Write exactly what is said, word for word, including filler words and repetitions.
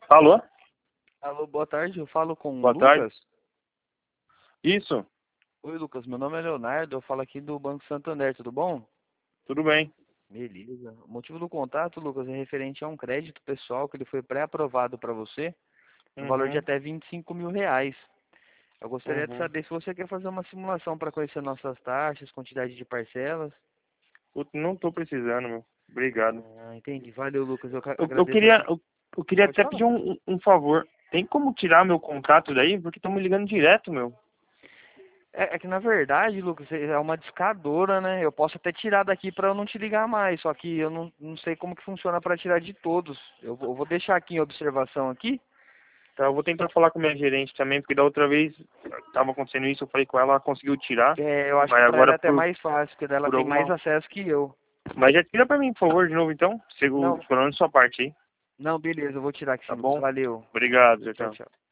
Alô? Alô, boa tarde, eu falo com o Boa Lucas. tarde. Isso, Oi, Lucas, meu nome é Leonardo, eu falo aqui do Banco Santander, tudo bom? tudo bem. Beleza. O motivo do contato, Lucas, é referente a um crédito pessoal que ele foi pré-aprovado para você, no valor de Uhum, até vinte e cinco mil reais. Eu gostaria de uhum. saber se você quer fazer uma simulação para conhecer nossas taxas, quantidade de parcelas. Putz, não tô precisando, meu. Obrigado. Ah, entendi. Valeu, Lucas, eu ca- Eu, eu agradeço a queria, sua... eu, eu queria Pode até falar. pedir um, um um favor. Tem como tirar meu contrato daí? Porque estão me ligando direto, meu. É, é que na verdade, Lucas, é uma discadora, né? Eu posso até tirar daqui para eu não te ligar mais, só que eu não, não sei como que funciona para tirar de todos. Eu vou, eu vou deixar aqui em observação aqui. Tá, eu vou tentar falar com a minha gerente também, porque da outra vez tava acontecendo isso, eu falei com ela, ela conseguiu tirar. É, eu acho que Mas para ela agora é até por, mais fácil, porque dela por tem mais alguma. acesso que eu. Mas já tira pra mim, por favor, de novo então. Seguro, Não, pelo menos sua parte aí. não, beleza, eu vou tirar aqui Tá sim, Lucas. bom? Valeu. Obrigado, tchau, Tchau, tchau. tchau.